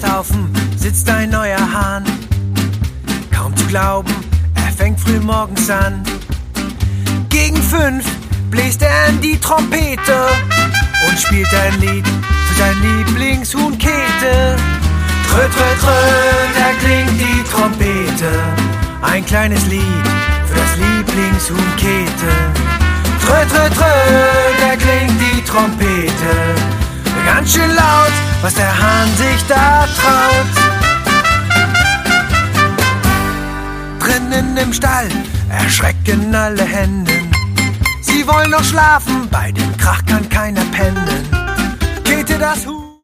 Misthaufen sitzt ein neuer Hahn. Kaum zu glauben, er fängt früh morgens an. Gegen 5 bläst er in die Trompete und spielt ein Lied für sein Lieblingshuhn Käthe. Trö, trö, trö, da klingt die Trompete. Ein kleines Lied für das Lieblingshuhn Käthe. Trö, trö, trö, da klingt die Trompete. Ganz schön laut, was der Hahn sich da traut. Drinnen im Stall erschrecken alle Hennen. Sie wollen noch schlafen, bei dem Krach kann keiner pennen. Käthe, das Huhn.